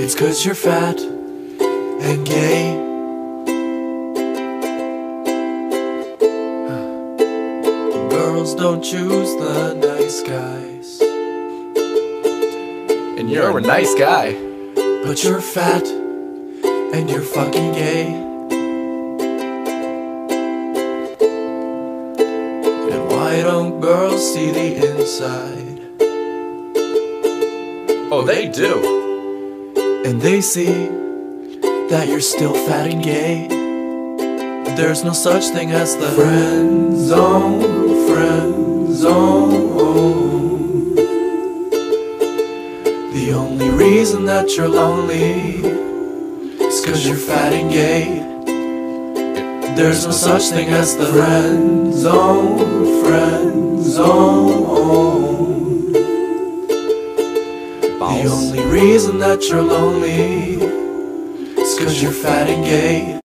It's 'cause you're fat and gay. Girls don't choose the nice guys. And you're a nice guy. But you're fat and you're fucking gay. And why don't girls see the inside? Oh, they do. And they see that you're still fat and gay. There's no such thing as the friend zone, friend zone. The only reason that you're lonely is 'cause you're fat and gay. There's no such thing as the friend zone, friend zone. The only reason that you're lonely is 'cause you're fat and gay.